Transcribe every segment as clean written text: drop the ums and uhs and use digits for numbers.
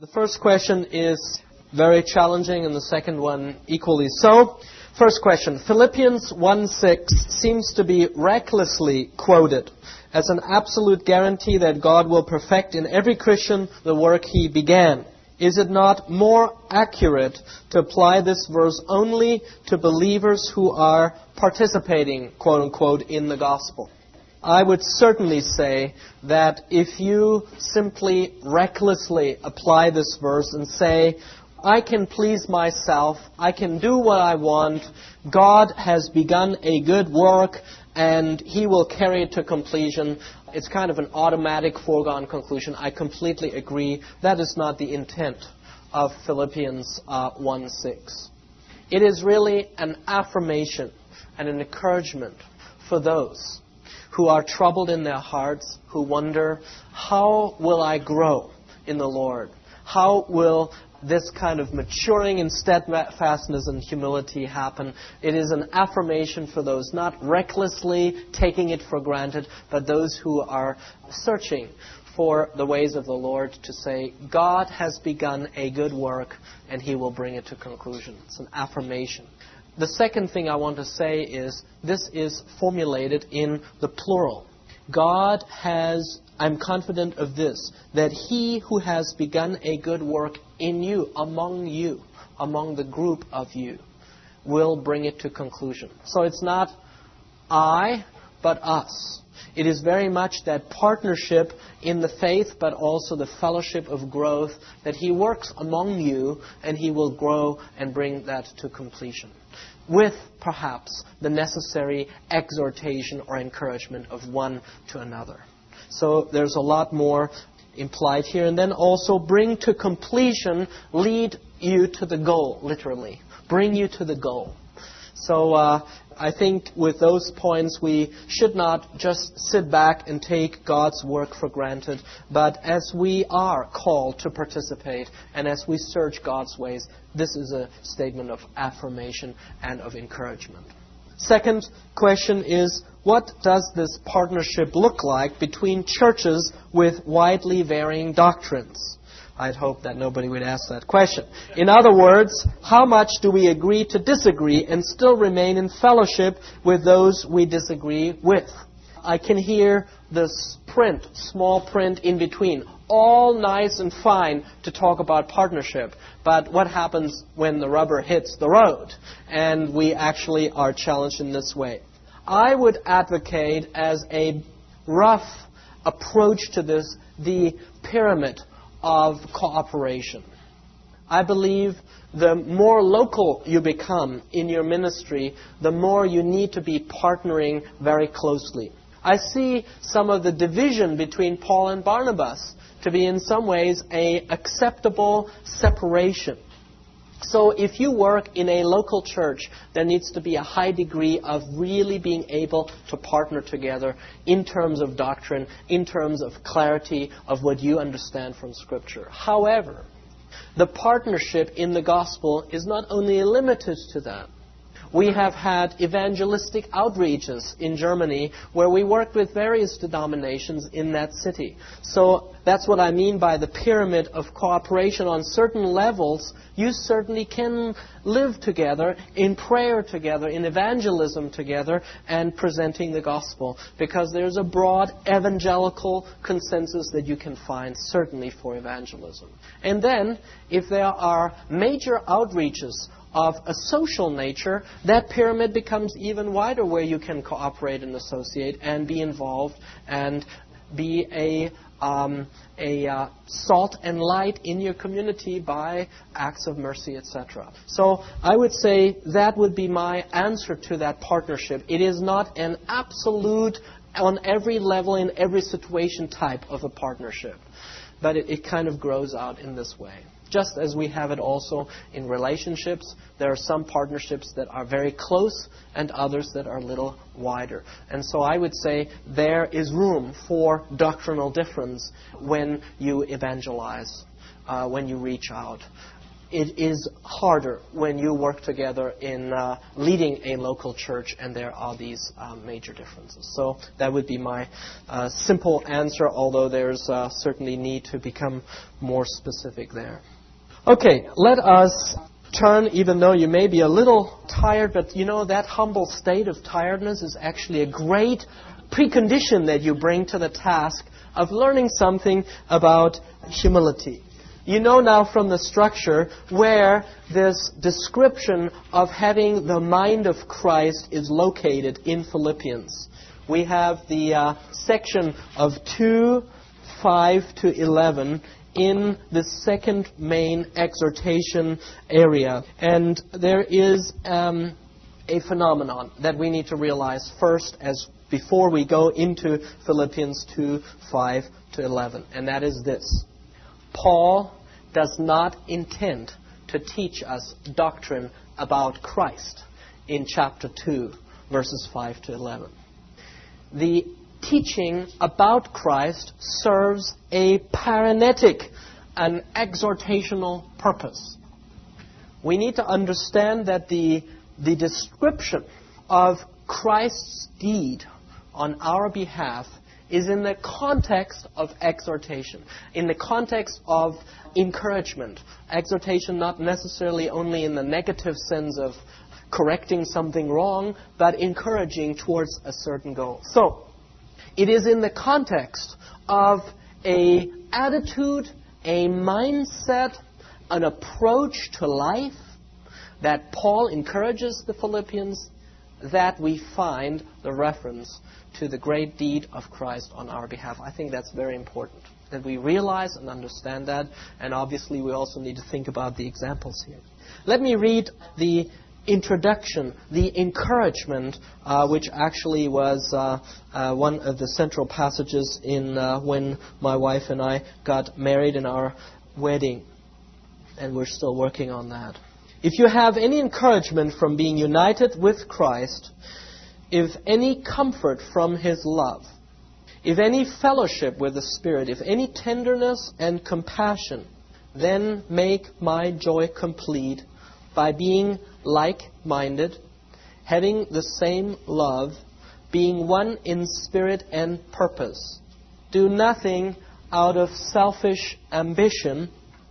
The first question is very challenging and the second one equally so. First question, Philippians 1:6 seems to be recklessly quoted as an absolute guarantee that God will perfect in every Christian the work He began. Is it not more accurate to apply this verse only to believers who are participating, quote unquote, in the gospel? I would certainly say that if you simply recklessly apply this verse and say, I can please myself, I can do what I want, God has begun a good work and He will carry it to completion, it's kind of an automatic foregone conclusion. I completely agree. That is not the intent of Philippians 1:6. It is really an affirmation and an encouragement for those who are troubled in their hearts, who wonder, how will I grow in the Lord? How will this kind of maturing in steadfastness and humility happen? It is an affirmation for those not recklessly taking it for granted, but those who are searching for the ways of the Lord to say, God has begun a good work and He will bring it to conclusion. It's an affirmation. The second thing I want to say is, this is formulated in the plural. God has, I'm confident of this, that He who has begun a good work in you, among the group of you, will bring it to conclusion. So it's not I, but us. It is very much that partnership in the faith, but also the fellowship of growth, that He works among you and He will grow and bring that to completion, with perhaps the necessary exhortation or encouragement of one to another. So there's a lot more implied here. And then also bring to completion, lead you to the goal, literally. Bring you to the goal. So I think with those points we should not just sit back and take God's work for granted, but as we are called to participate and as we search God's ways, this is a statement of affirmation and of encouragement. Second question is, what does this partnership look like between churches with widely varying doctrines? I'd hope that nobody would ask that question. In other words, how much do we agree to disagree and still remain in fellowship with those we disagree with? I can hear this print, small print in between. All nice and fine to talk about partnership, but what happens when the rubber hits the road and we actually are challenged in this way? I would advocate as a rough approach to this the pyramid of cooperation. I believe the more local you become in your ministry, the more you need to be partnering very closely. I see some of the division between Paul and Barnabas to be in some ways an acceptable separation. So if you work in a local church, there needs to be a high degree of really being able to partner together in terms of doctrine, in terms of clarity of what you understand from Scripture. However, the partnership in the gospel is not only limited to that. We have had evangelistic outreaches in Germany where we worked with various denominations in that city. So that's what I mean by the pyramid of cooperation. On certain levels, you certainly can live together, in prayer together, in evangelism together, and presenting the gospel. Because there's a broad evangelical consensus that you can find, certainly for evangelism. And then, if there are major outreaches of a social nature, that pyramid becomes even wider where you can cooperate and associate and be involved and be a salt and light in your community by acts of mercy, etc. So I would say that would be my answer to that partnership. It is not an absolute, on every level, in every situation type of a partnership, but it kind of grows out in this way. Just as we have it also in relationships, there are some partnerships that are very close and others that are a little wider. And so I would say there is room for doctrinal difference when you evangelize, when you reach out. it is harder when you work together in leading a local church and there are these major differences. So that would be my simple answer, although there's certainly need to become more specific there. Okay, let us turn, even though you may be a little tired, but you know that humble state of tiredness is actually a great precondition that you bring to the task of learning something about humility. You know now from the structure where this description of having the mind of Christ is located in Philippians. We have the section of 2:5-11 in the second main exhortation area. And there is a phenomenon that we need to realize first as before we go into Philippians 2:5-11. And that is this. Paul does not intend to teach us doctrine about Christ in chapter 2, verses 5-11. The teaching about Christ serves a paranetic, an exhortational purpose. We need to understand that the description of Christ's deed on our behalf is in the context of exhortation, in the context of encouragement. Exhortation not necessarily only in the negative sense of correcting something wrong, but encouraging towards a certain goal. So, it is in the context of an attitude, a mindset, an approach to life that Paul encourages the Philippians that we find the reference to the great deed of Christ on our behalf. I think that's very important, that we realize and understand that, and obviously we also need to think about the examples here. Let me read the introduction, the encouragement, which actually was one of the central passages in when my wife and I got married in our wedding, and we're still working on that. If you have any encouragement from being united with Christ, if any comfort from His love, if any fellowship with the Spirit, if any tenderness and compassion, then make my joy complete by being like-minded, having the same love, being one in spirit and purpose. Do nothing out of selfish ambition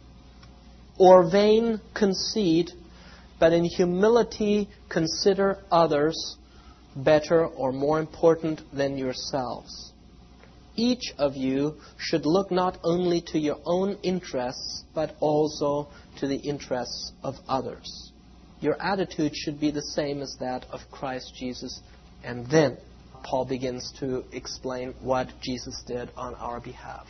or vain conceit, but in humility consider others better or more important than yourselves. Each of you should look not only to your own interests, but also to the interests of others. Your attitude should be the same as that of Christ Jesus. And then Paul begins to explain what Jesus did on our behalf.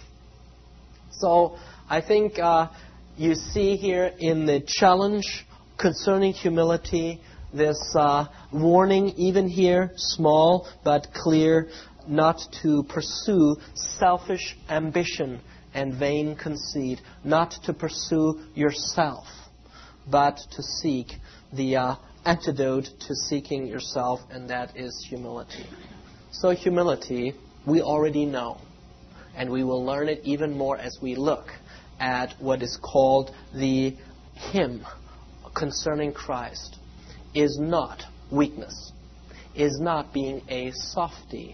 So I think you see here in the challenge concerning humility, this warning, even here, small but clear, not to pursue selfish ambition and vain conceit, not to pursue yourself, but to seek the antidote to seeking yourself, and that is humility. So humility, we already know, and we will learn it even more as we look at what is called the hymn concerning Christ, is not weakness, is not being a softy.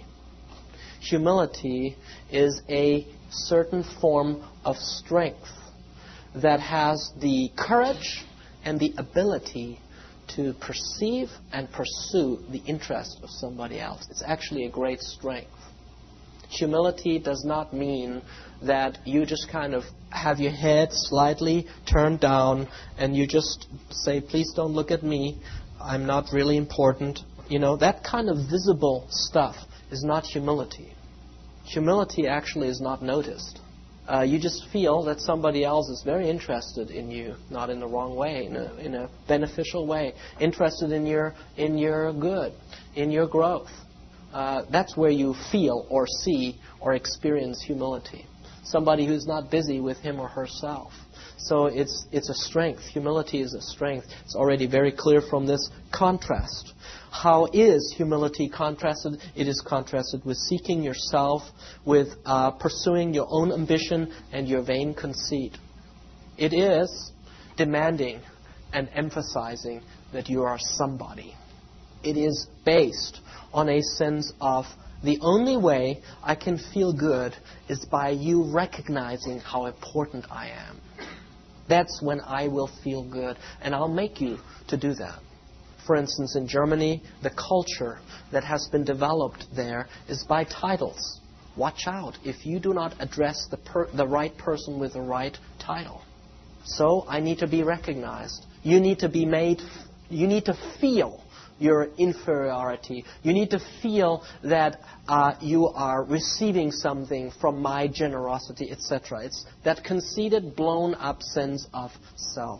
Humility is a certain form of strength that has the courage and the ability to perceive and pursue the interest of somebody else. It's actually a great strength. Humility does not mean that you just kind of have your head slightly turned down and you just say, please don't look at me, I'm not really important. You know, that kind of visible stuff is not humility. Humility actually is not noticed. You just feel that somebody else is very interested in you, not in the wrong way, in a beneficial way, interested in your good, in your growth. That's where you feel or see or experience humility. Somebody who's not busy with him or herself. So it's a strength. Humility is a strength. It's already very clear from this contrast. How is humility contrasted? It is contrasted with seeking yourself, with pursuing your own ambition and your vain conceit. It is demanding and emphasizing that you are somebody. It is based on a sense of the only way I can feel good is by you recognizing how important I am. That's when I will feel good, and I'll make you to do that. For instance, in Germany, the culture that has been developed there is by titles. Watch out if you do not address the right person with the right title. So I need to be recognized. You need to be made, you need to feel your inferiority. You need to feel that you are receiving something from my generosity, etc. It's that conceited, blown-up sense of self.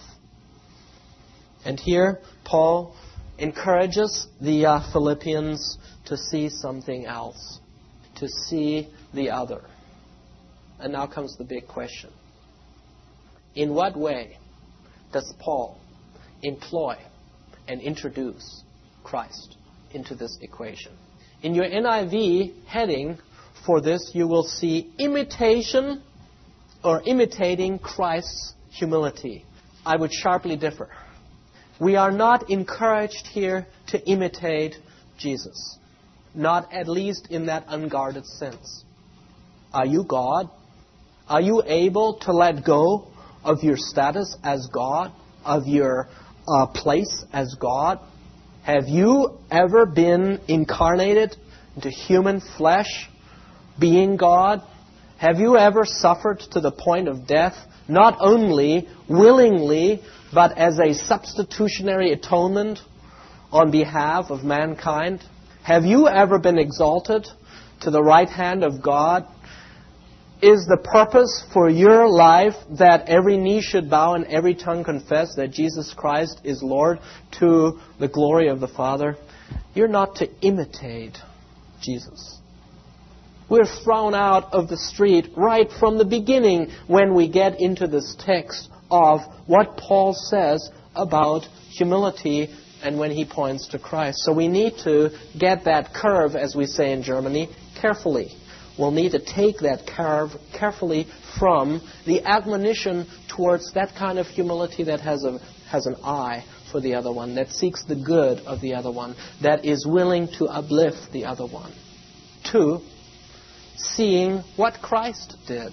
And here, Paul encourages the Philippians to see something else, to see the other. And now comes the big question. In what way does Paul employ and introduce Christ into this equation? In your NIV heading for this, you will see imitation or imitating Christ's humility. I would sharply differ. We are not encouraged here to imitate Jesus, not at least in that unguarded sense. Are you God? Are you able to let go of your status as God, of your place as God? Have you ever been incarnated into human flesh, being God? Have you ever suffered to the point of death, not only willingly, but as a substitutionary atonement on behalf of mankind? Have you ever been exalted to the right hand of God? Is the purpose for your life that every knee should bow and every tongue confess that Jesus Christ is Lord to the glory of the Father? You're not to imitate Jesus. We're thrown out of the street right from the beginning when we get into this text of what Paul says about humility and when he points to Christ. So we need to get that curve, as we say in Germany, carefully. We'll need to take that curve carefully from the admonition towards that kind of humility that has an eye for the other one, that seeks the good of the other one, that is willing to uplift the other one, to seeing what Christ did.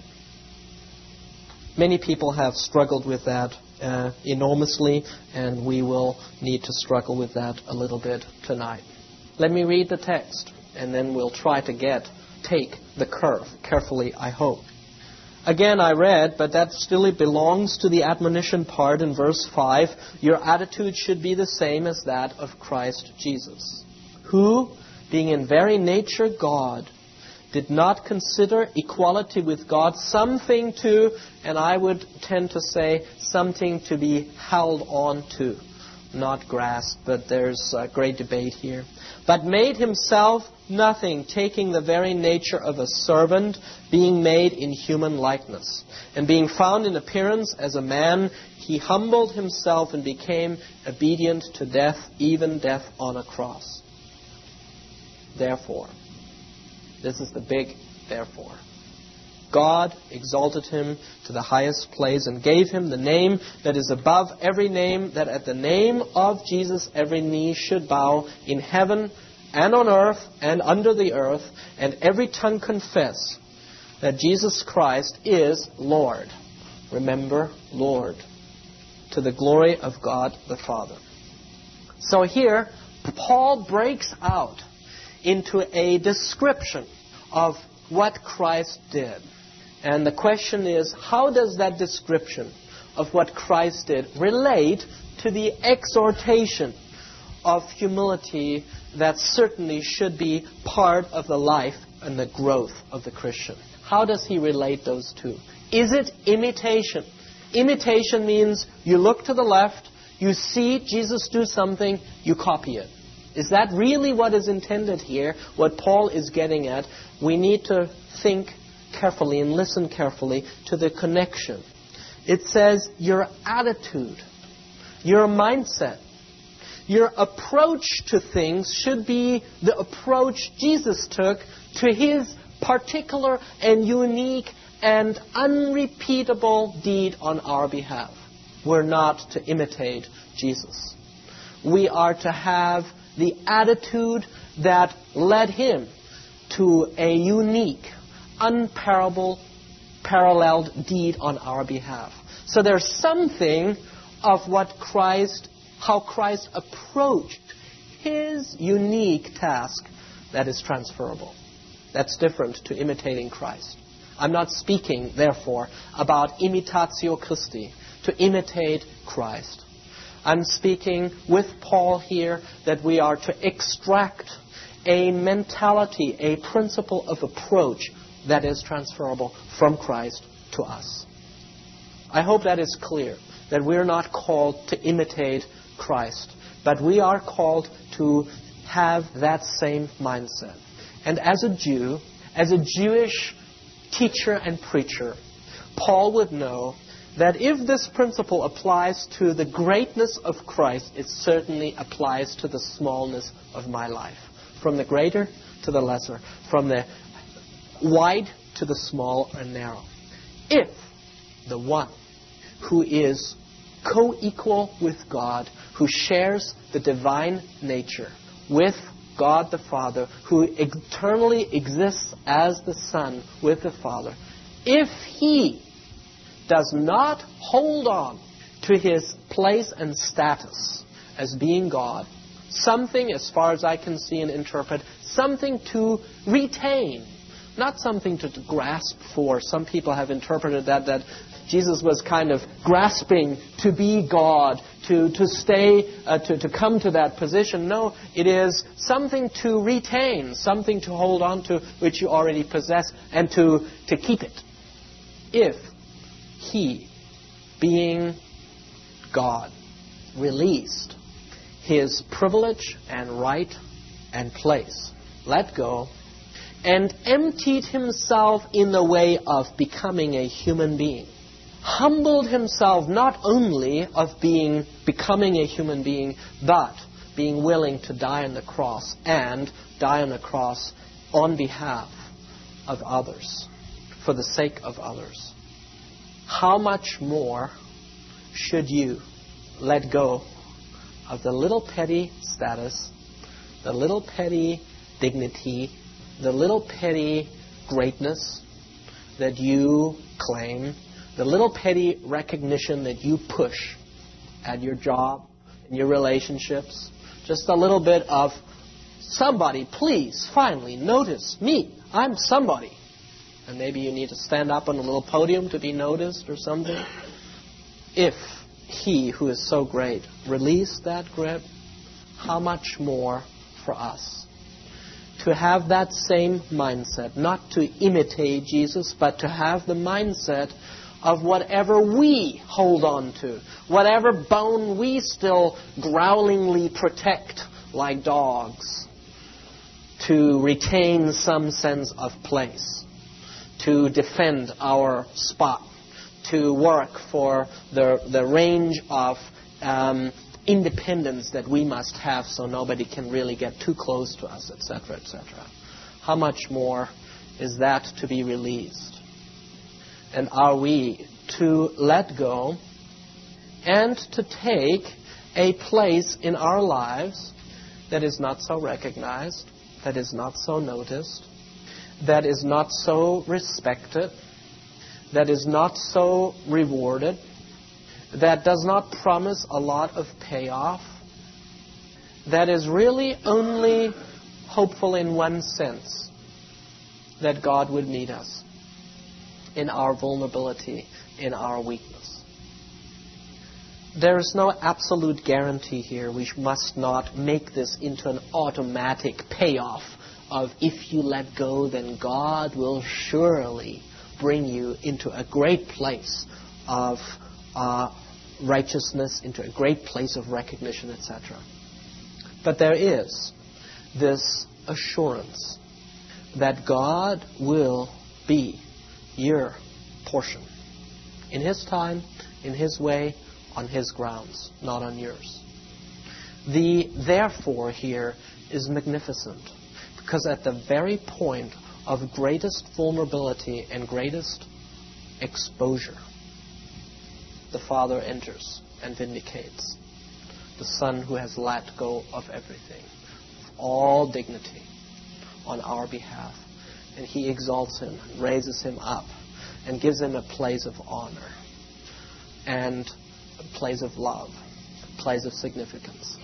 Many people have struggled with that enormously, and we will need to struggle with that a little bit tonight. Let me read the text, and then we'll try to take the curve carefully, I hope. Again, I read, but that still belongs to the admonition part in verse 5. Your attitude should be the same as that of Christ Jesus, who, being in very nature God, did not consider equality with God something to, and I would tend to say, something to be held on to, not grasped, but there's a great debate here. But made himself nothing, taking the very nature of a servant, being made in human likeness. And being found in appearance as a man, he humbled himself and became obedient to death, even death on a cross. Therefore, this is the big therefore. God exalted him to the highest place and gave him the name that is above every name, that at the name of Jesus every knee should bow in heaven and on earth and under the earth, and every tongue confess that Jesus Christ is Lord. Remember, Lord, to the glory of God the Father. So here, Paul breaks out into a description of what Christ did. And the question is, how does that description of what Christ did relate to the exhortation of humility that certainly should be part of the life and the growth of the Christian? How does he relate those two? Is it imitation? Imitation means you look to the left, you see Jesus do something, you copy it. Is that really what is intended here, what Paul is getting at? We need to think carefully and listen carefully to the connection. It says your attitude, your mindset, your approach to things should be the approach Jesus took to his particular and unique and unrepeatable deed on our behalf. we're not to imitate Jesus. We are to have the attitude that led him to a unique, unparalleled deed on our behalf. So there's something of how Christ approached his unique task that is transferable. That's different to imitating Christ. I'm not speaking, therefore, about imitatio Christi, to imitate Christ. I'm speaking with Paul here that we are to extract a mentality, a principle of approach that is transferable from Christ to us. I hope that is clear, that we're not called to imitate Christ, but we are called to have that same mindset. And as a Jew, as a Jewish teacher and preacher, Paul would know that if this principle applies to the greatness of Christ, it certainly applies to the smallness of my life. From the greater to the lesser, from the wide to the small and narrow. If the one who is co-equal with God, who shares the divine nature with God the Father, who eternally exists as the Son with the Father, if he does not hold on to his place and status as being God, something, as far as I can see and interpret, something to retain, not something to grasp for. Some people have interpreted that Jesus was kind of grasping to be God, to come to that position. No, it is something to retain, something to hold on to which you already possess, and to keep it. If he, being God, released his privilege and right and place, let go, and emptied himself in the way of becoming a human being, humbled himself not only of becoming a human being, but being willing to die on the cross, and die on the cross on behalf of others, for the sake of others. How much more should you let go of the little petty status, the little petty dignity, the little petty greatness that you claim, the little petty recognition that you push at your job, in your relationships, just a little bit of somebody, please, finally, notice me, I'm somebody. And maybe you need to stand up on a little podium to be noticed or something. If he who is so great released that grip, how much more for us? To have that same mindset, not to imitate Jesus, but to have the mindset of whatever we hold on to, whatever bone we still growlingly protect like dogs, to retain some sense of place, to defend our spot, to work for the range of independence that we must have so nobody can really get too close to us, etc., etc. How much more is that to be released? And are we to let go and to take a place in our lives that is not so recognized, that is not so noticed, that is not so respected, that is not so rewarded, that does not promise a lot of payoff, that is really only hopeful in one sense, that God would meet us in our vulnerability, in our weakness. There is no absolute guarantee here. We must not make this into an automatic payoff of if you let go, then God will surely bring you into a great place of righteousness, into a great place of recognition, etc. But there is this assurance that God will be your portion. In His time, in His way, on His grounds, not on yours. The therefore here is magnificent, because at the very point of greatest vulnerability and greatest exposure, the Father enters and vindicates the Son who has let go of everything, of all dignity, on our behalf. And He exalts Him, raises Him up, and gives Him a place of honor and a place of love, a place of significance.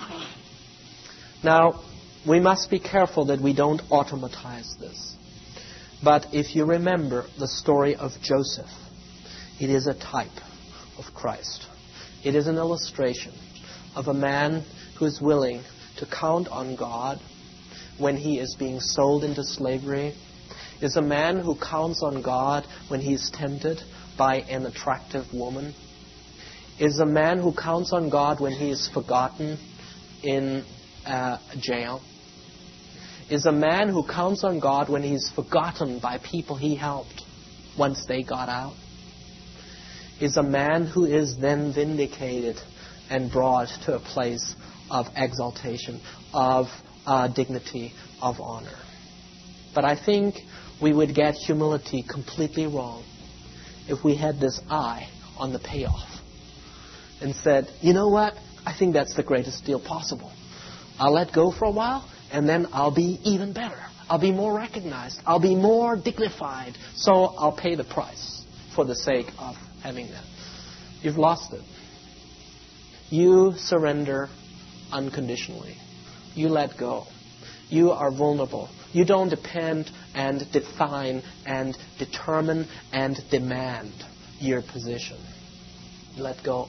Now, we must be careful that we don't automatize this. But if you remember the story of Joseph, it is a type of Christ. It is an illustration of a man who is willing to count on God when he is being sold into slavery. It is a man who counts on God when he is tempted by an attractive woman. It is a man who counts on God when he is forgotten in jail. It is a man who counts on God when he is forgotten by people he helped once they got out. It is a man who is then vindicated and brought to a place of exaltation, of dignity, of honor. But I think we would get humility completely wrong if we had this eye on the payoff and said, you know what, I think that's the greatest deal possible. I'll let go for a while, and then I'll be even better. I'll be more recognized. I'll be more dignified. So I'll pay the price for the sake of having that. You've lost it. You surrender unconditionally. You let go. You are vulnerable. You don't depend and define and determine and demand your position. You let go.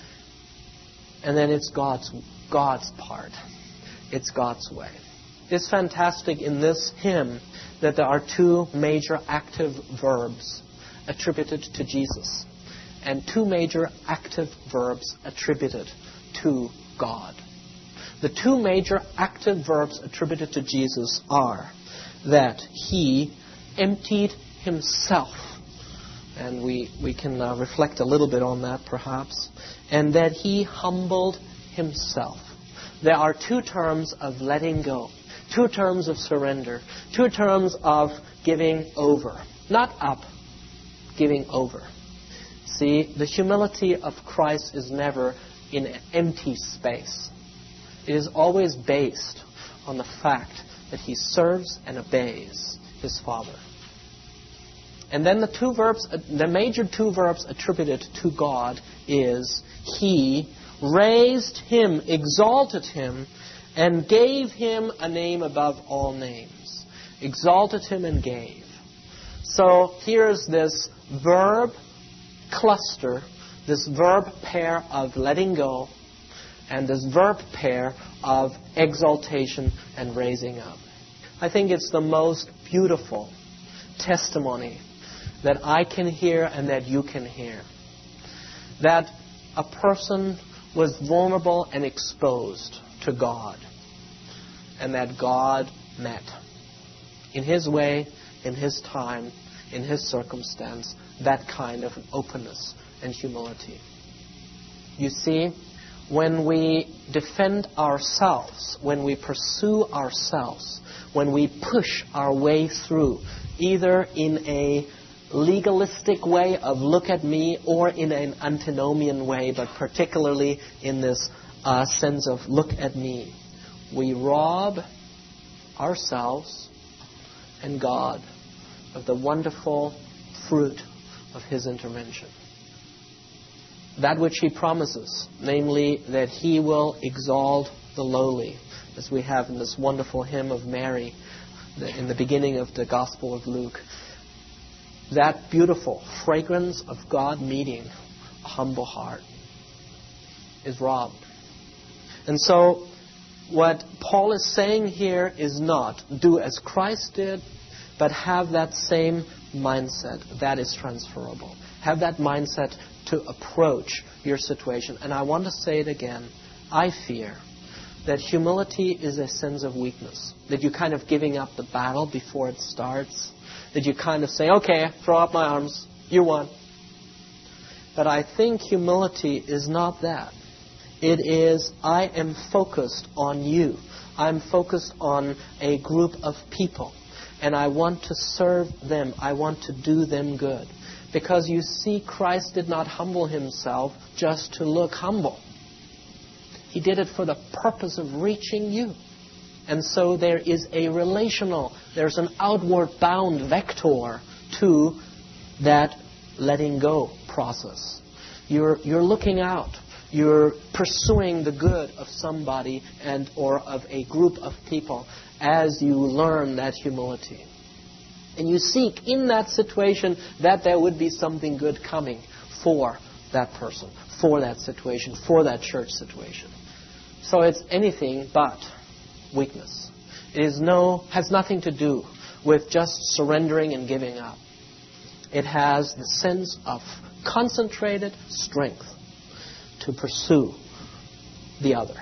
And then it's God's part. It's God's way. It's fantastic in this hymn that there are two major active verbs attributed to Jesus and two major active verbs attributed to God. The two major active verbs attributed to Jesus are that He emptied Himself, and we can reflect a little bit on that perhaps, and that He humbled Himself. There are two terms of letting go, two terms of surrender, two terms of giving over. Not up, giving over. See, the humility of Christ is never in an empty space. It is always based on the fact that He serves and obeys His Father. And then the major two verbs attributed to God is He raised Him, exalted Him, and gave Him a name above all names. Exalted Him and gave. So here's this verb cluster, this verb pair of letting go, and this verb pair of exaltation and raising up. I think it's the most beautiful testimony that I can hear and that you can hear. That a person was vulnerable and exposed to God, and that God met. In His way, in His time, in His circumstance, that kind of openness and humility. You see, when we defend ourselves, when we pursue ourselves, when we push our way through, either in a legalistic way of look at me or in an antinomian way, but particularly in this sense of look at me, we rob ourselves and God of the wonderful fruit of His intervention. That which He promises, namely that He will exalt the lowly, as we have in this wonderful hymn of Mary in the beginning of the Gospel of Luke. That beautiful fragrance of God meeting a humble heart is robbed. And so what Paul is saying here is not do as Christ did, but have that same mindset that is transferable. Have that mindset to approach your situation. And I want to say it again. I fear that humility is a sense of weakness. That you're kind of giving up the battle before it starts. That you kind of say, okay, throw up my arms. You won. But I think humility is not that. It is, I am focused on you. I'm focused on a group of people. And I want to serve them. I want to do them good. Because you see, Christ did not humble himself just to look humble. He did it for the purpose of reaching you. And so there is a there's an outward bound vector to that letting go process. You're looking out. You're pursuing the good of somebody or of a group of people as you learn that humility. And you seek in that situation that there would be something good coming for that person, for that situation, for that church situation. So it's anything but weakness. It has nothing to do with just surrendering and giving up. It has the sense of concentrated strength to pursue the other,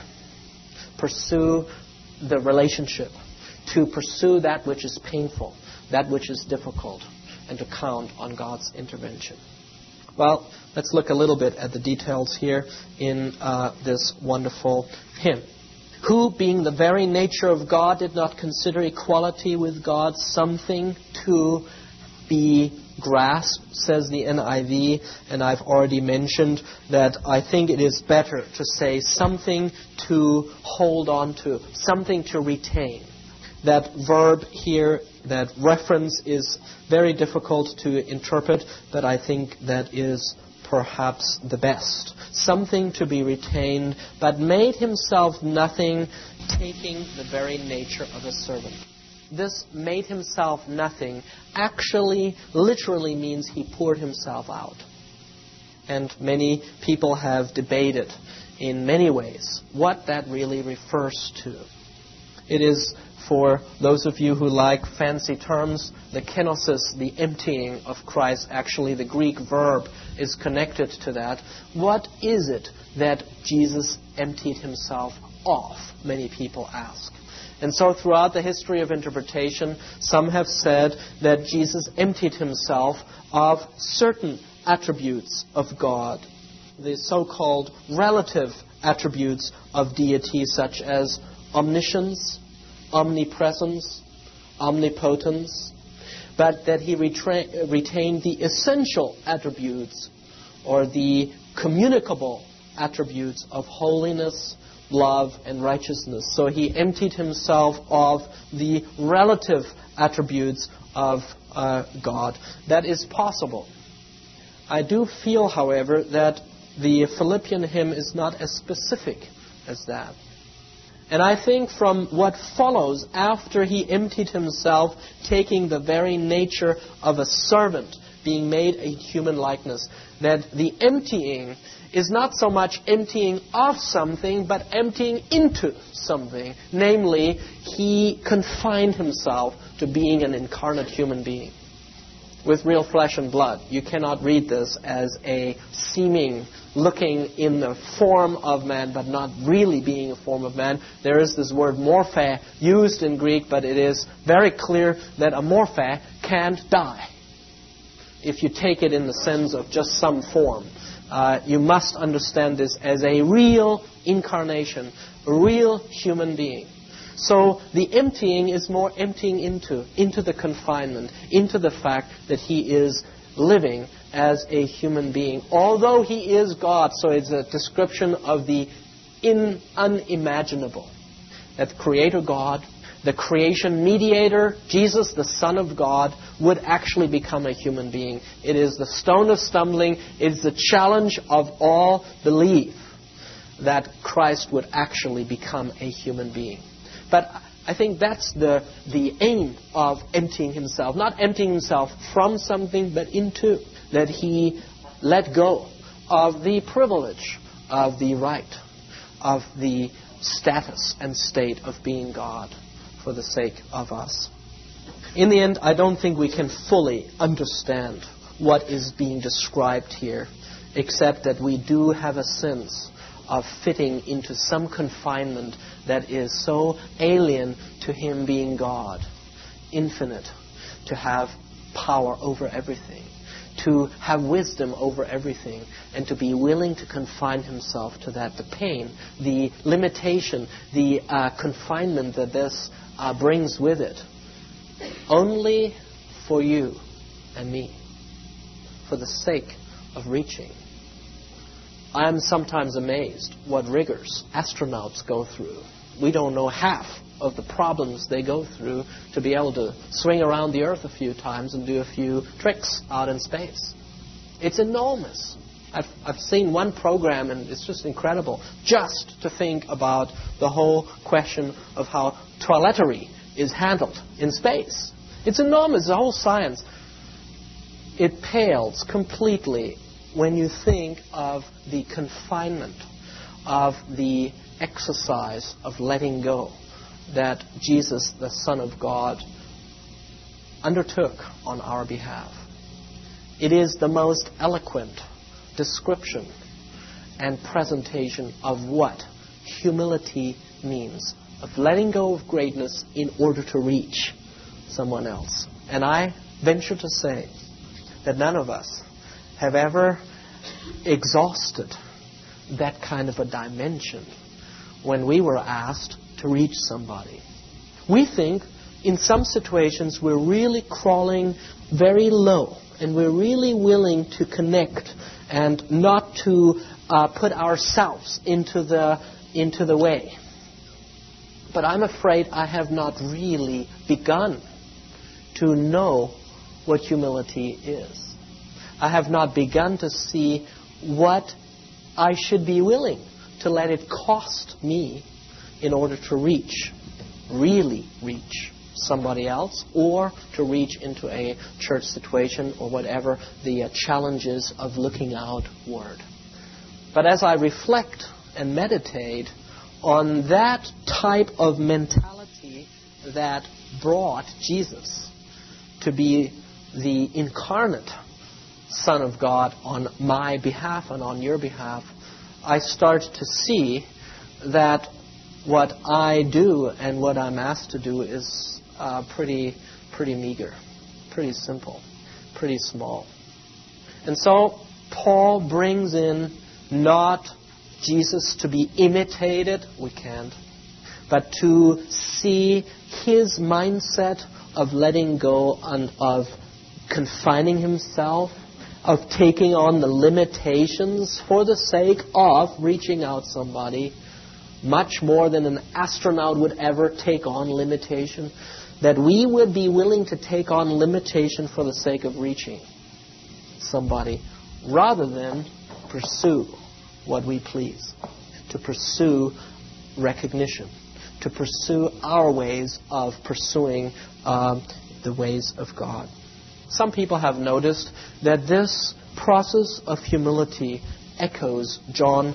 pursue the relationship, to pursue that which is painful, that which is difficult, and to count on God's intervention. Well, let's look a little bit at the details here in this wonderful hymn. Who, being the very nature of God, did not consider equality with God something to be grasped, says the NIV, and I've already mentioned that I think it is better to say something to hold on to, something to retain. That verb here, that reference, is very difficult to interpret, but I think that is perhaps the best. Something to be retained, but made himself nothing, taking the very nature of a servant. This made himself nothing actually, literally means he poured himself out. And many people have debated in many ways what that really refers to. It is, for those of you who like fancy terms, the kenosis, the emptying of Christ. Actually, the Greek verb is connected to that. What is it that Jesus emptied himself of? Many people ask. And so throughout the history of interpretation, some have said that Jesus emptied himself of certain attributes of God, the so-called relative attributes of deity, such as omniscience, omnipresence, omnipotence, but that he retained the essential attributes or the communicable attributes of holiness, love, and righteousness. So he emptied himself of the relative attributes of God. That is possible. I do feel, however, that the Philippian hymn is not as specific as that. And I think from what follows after he emptied himself, taking the very nature of a servant, being made a human likeness, that the emptying is not so much emptying of something, but emptying into something. Namely, he confined himself to being an incarnate human being with real flesh and blood. You cannot read this as a seeming looking in the form of man, but not really being a form of man. There is this word morphe used in Greek, but it is very clear that a morphe can't die. If you take it in the sense of just some form, you must understand this as a real incarnation, a real human being. So the emptying is more emptying into the confinement, into the fact that he is living as a human being. Although he is God, so it's a description of the unimaginable. That the Creator God, the creation mediator, Jesus, the Son of God, would actually become a human being. It is the stone of stumbling. It is the challenge of all belief that Christ would actually become a human being. But I think that's the aim of emptying himself. Not emptying himself from something, but into. That he let go of the privilege, of the right, of the status and state of being God for the sake of us. In the end, I don't think we can fully understand what is being described here, except that we do have a sense of fitting into some confinement that is so alien to him being God, infinite, to have power over everything, to have wisdom over everything, and to be willing to confine himself to that. The pain, the limitation, the confinement that this brings with it. Only for you and me. for the sake of reaching. I am sometimes amazed what rigors astronauts go through. We don't know half of the problems they go through to be able to swing around the Earth a few times and do a few tricks out in space. It's enormous. I've seen one program, and it's just incredible, just to think about the whole question of how toiletry is handled in space. It's enormous, the whole science. It pales completely when you think of the confinement, of the exercise of letting go that Jesus, the Son of God, undertook on our behalf. It is the most eloquent description and presentation of what humility means, of letting go of greatness in order to reach someone else. And I venture to say that none of us have ever exhausted that kind of a dimension when we were asked to reach somebody. We think in some situations we're really crawling very low, and we're really willing to connect and not to put ourselves into the way. But I'm afraid I have not really begun to know what humility is. I have not begun to see what I should be willing to let it cost me in order to really reach somebody else, or to reach into a church situation, or whatever the challenges of looking outward. But as I reflect and meditate on that type of mentality that brought Jesus to be the incarnate Son of God on my behalf and on your behalf, I start to see that what I do and what I'm asked to do is pretty meager, pretty simple, pretty small. And so Paul brings in not Jesus to be imitated, we can't, but to see his mindset of letting go and of confining himself, of taking on the limitations for the sake of reaching out somebody, much more than an astronaut would ever take on limitation, that we would be willing to take on limitation for the sake of reaching somebody, rather than pursue what we please, to pursue recognition, to pursue our ways of pursuing the ways of God. Some people have noticed that this process of humility echoes John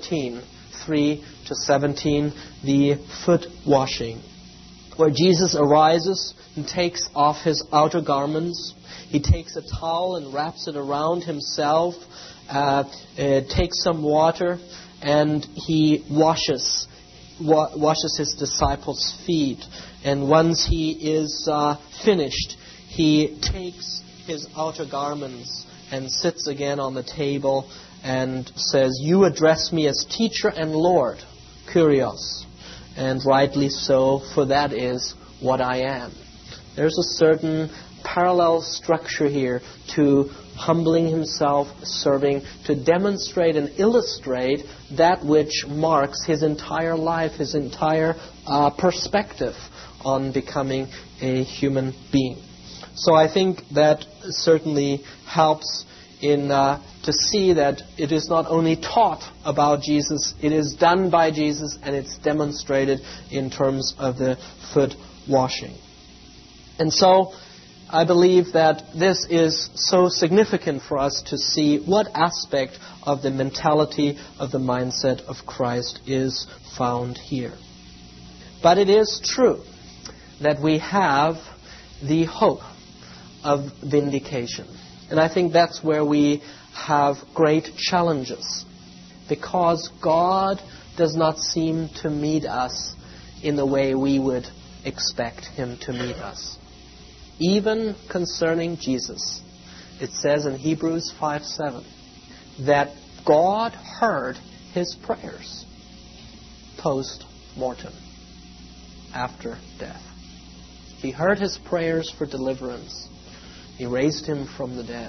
13:3-17, the foot washing, where Jesus arises and takes off his outer garments. He takes a towel and wraps it around himself, takes some water, and he washes his disciples' feet. And once he is finished, he takes his outer garments and sits again on the table and says, "You address me as teacher and Lord, Kyrios, and rightly so, for that is what I am." There's a certain parallel structure here to humbling himself, serving, to demonstrate and illustrate that which marks his entire life, his entire perspective on becoming a human being. So I think that certainly helps to see that it is not only taught about Jesus, it is done by Jesus, and it's demonstrated in terms of the foot washing. And so I believe that this is so significant for us to see what aspect of the mentality of the mindset of Christ is found here. But it is true that we have the hope of vindication. And I think that's where we have great challenges, because God does not seem to meet us in the way we would expect him to meet us. Even concerning Jesus, it says in Hebrews 5:7 that God heard his prayers post-mortem, after death. He heard his prayers for deliverance. He raised him from the dead.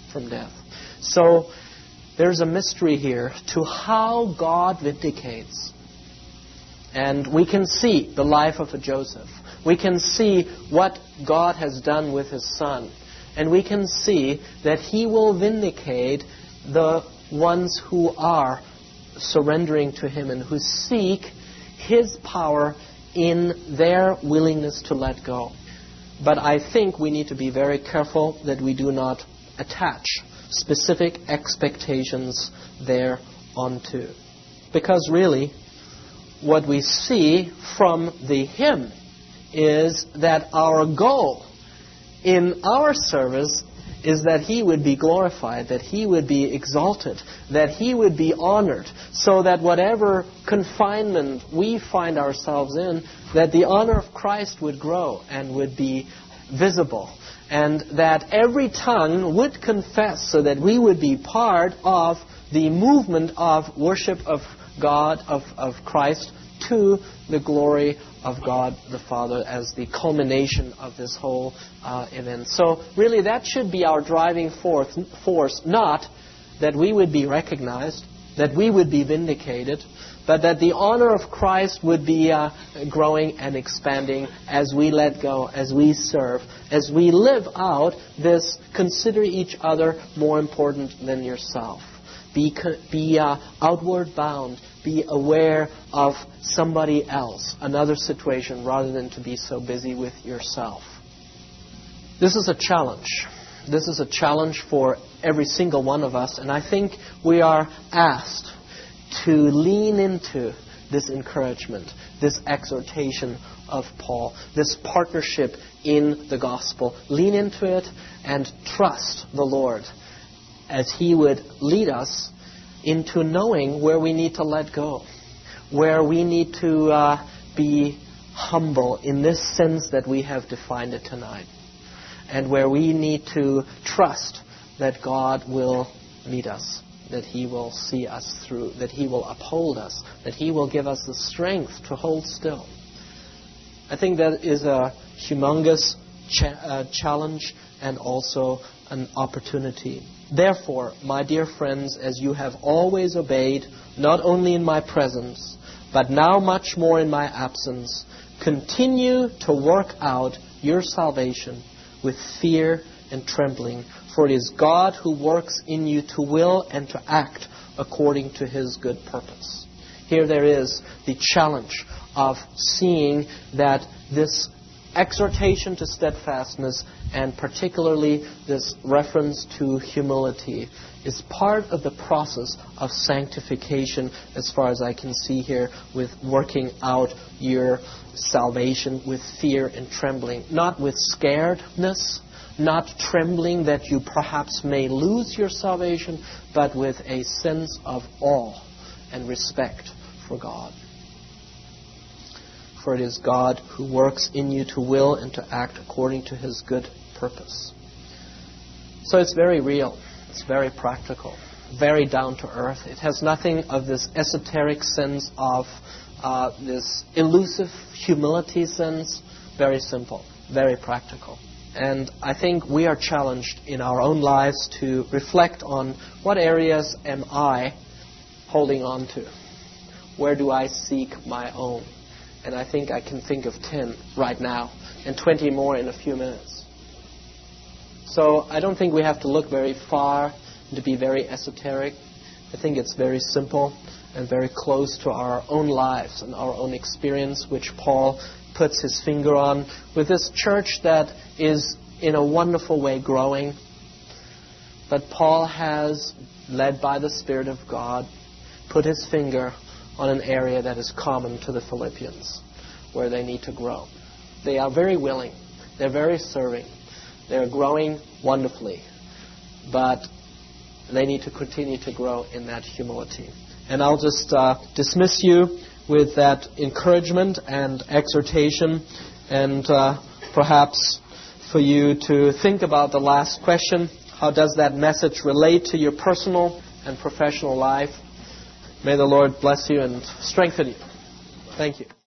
from death. So there's a mystery here to how God vindicates. And we can see the life of a Joseph. We can see what God has done with His Son. And we can see that He will vindicate the ones who are surrendering to Him and who seek His power in their willingness to let go. But I think we need to be very careful that we do not attach specific expectations thereonto. Because really, what we see from the hymn is that our goal in our service is that He would be glorified, that He would be exalted, that He would be honored, so that whatever confinement we find ourselves in, that the honor of Christ would grow and would be visible, and that every tongue would confess, so that we would be part of the movement of worship of God, of Christ, to the glory of God the Father as the culmination of this whole event. So really that should be our driving force, not that we would be recognized, that we would be vindicated, but that the honor of Christ would be growing and expanding as we let go, as we serve, as we live out this consider each other more important than yourself. Be outward bound. Be aware of somebody else, another situation, rather than to be so busy with yourself. This is a challenge. This is a challenge for every single one of us, and I think we are asked to lean into this encouragement, this exhortation of Paul, this partnership in the gospel. Lean into it and trust the Lord as He would lead us into knowing where we need to let go, where we need to be humble in this sense that we have defined it tonight, and where we need to trust that God will lead us, that He will see us through, that He will uphold us, that He will give us the strength to hold still. I think that is a humongous challenge and also an opportunity. Therefore, my dear friends, as you have always obeyed, not only in my presence, but now much more in my absence, continue to work out your salvation with fear and trembling, for it is God who works in you to will and to act according to His good purpose. Here there is the challenge of seeing that this exhortation to steadfastness, and particularly this reference to humility, is part of the process of sanctification, as far as I can see here, with working out your salvation with fear and trembling. Not with scaredness, not trembling that you perhaps may lose your salvation, but with a sense of awe and respect for God. For it is God who works in you to will and to act according to His good purpose. So it's very real. It's very practical. Very down to earth. It has nothing of this esoteric sense of this elusive humility sense. Very simple. Very practical. And I think we are challenged in our own lives to reflect on what areas am I holding on to? Where do I seek my own? And I think I can think of 10 right now and 20 more in a few minutes. So I don't think we have to look very far to be very esoteric. I think it's very simple and very close to our own lives and our own experience, which Paul puts his finger on with this church that is in a wonderful way growing. But Paul has, led by the Spirit of God, put his finger on an area that is common to the Philippians, where they need to grow. They are very willing. They're very serving. They're growing wonderfully. But they need to continue to grow in that humility. And I'll just dismiss you with that encouragement and exhortation, and perhaps for you to think about the last question. How does that message relate to your personal and professional life? May the Lord bless you and strengthen you. Thank you.